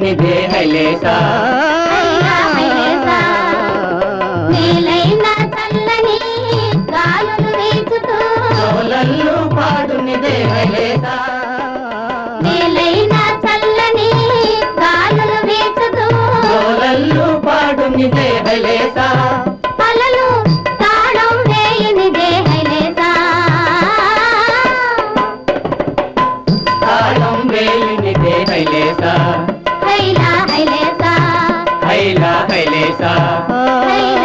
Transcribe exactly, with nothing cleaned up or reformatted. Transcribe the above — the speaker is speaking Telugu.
పాడునిదే హైలేసా మేలైన చల్లని గాలులు వీచుతూ జోలల్లు పాడునిదే హైలేసా మేలైన చల్లని గాలులు వీచుతూ జోలల్లు పాడునిదే హైలేసా అలలు తాళం వేయనిదే హైలేసా తాళం వేయునిదే హైలేసా హైలా హైలేసా హైలా హైలేసా హైలా